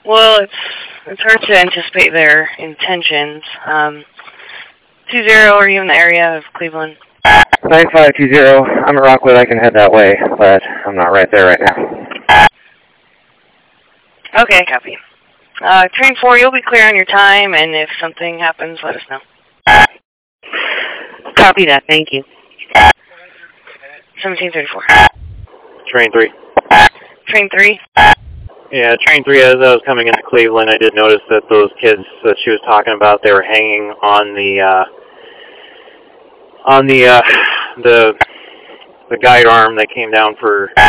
Well, it's hard to anticipate their intentions. 20, are you in the area of Cleveland? 9520, I'm at Rockwood, I can head that way, but I'm not right there right now. Okay, copy. Train 4, you'll be clear on your time, and if something happens, let us know. Copy that, thank you. 1734. Train 3. Train 3? Yeah, Train 3, as I was coming into Cleveland, I did notice that those kids that she was talking about, they were hanging on the guide arm that came down for